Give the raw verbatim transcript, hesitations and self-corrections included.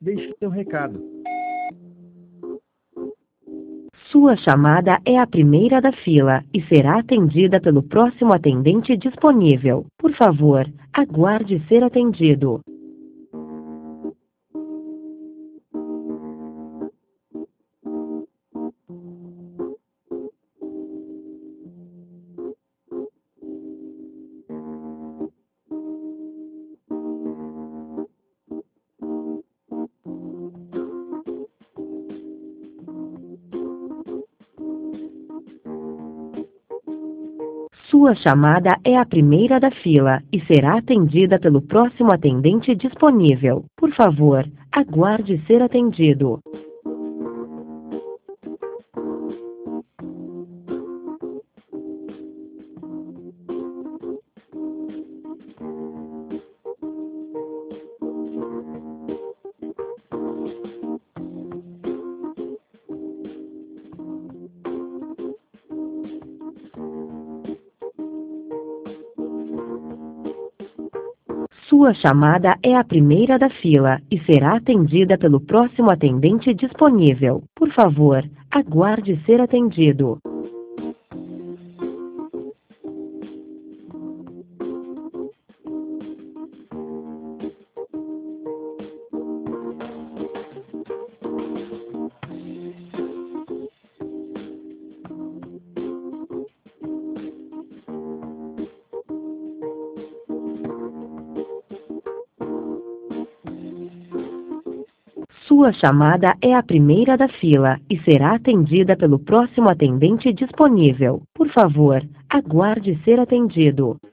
Deixe seu recado. Sua chamada é a primeira da fila e será atendida pelo próximo atendente disponível. Por favor, aguarde ser atendido. Sua chamada é a primeira da fila e será atendida pelo próximo atendente disponível. Por favor, aguarde ser atendido. Sua chamada é a primeira da fila e será atendida pelo próximo atendente disponível. Por favor, aguarde ser atendido. Sua chamada é a primeira da fila e será atendida pelo próximo atendente disponível. Por favor, aguarde ser atendido.